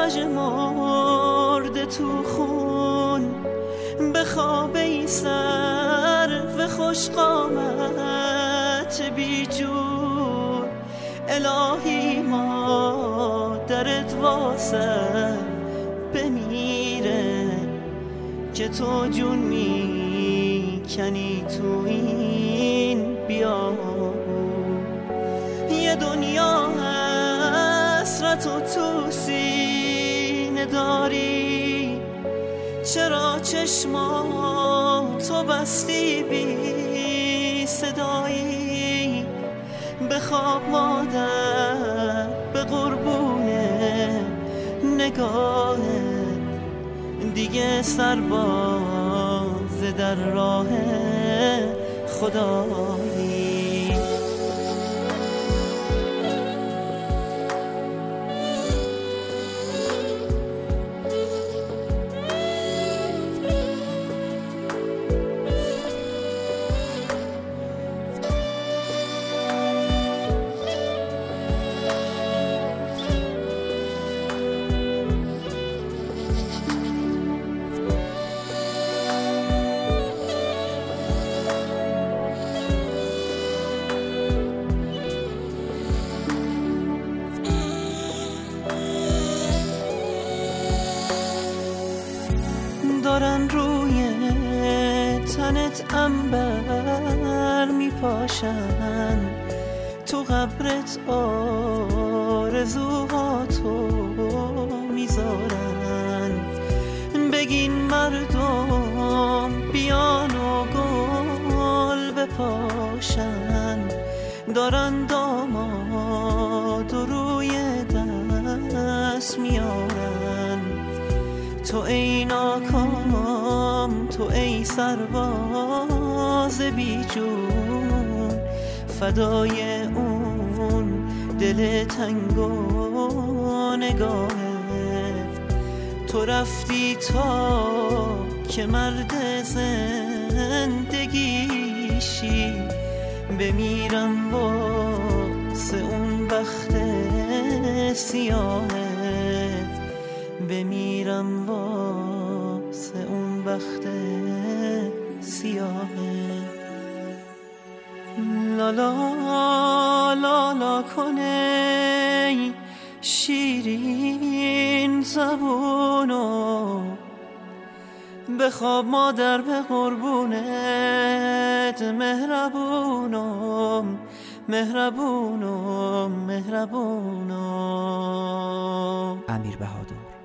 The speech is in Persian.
مژ مرده تو خون، به خواب ای سر و خوش قامت بی جون. الهی مادرت واسه بمیره که تو جون میکنی تو این بیابون. یه دنیا حسرت و تو سینه داری، چرا چشماتو بستی بی صدایی؟ بخواب مادر به قربون نگاهت، دیگه سرباز در راه خدایی. دارن روی تنت عنبر میپاشن، تو قبرت آرزوهاتو میذارن. بگین مردم بیان و گل بپاشن، دارن داماد و روی دست میارن. تو ای ناکام، تو ای سرباز بی جون، فدای اون دل تنگ و نگاهت. تو رفتی تا که مرد زندگیشی، بمیرم واسه اون بخت سیاهت، بمیرم واسه اون بخت سیاهه. لالا لالا کنه شیرین زبونو، بخواب مادر به قربونت مهربونم مهربونم مهربونم. امیر بهادر.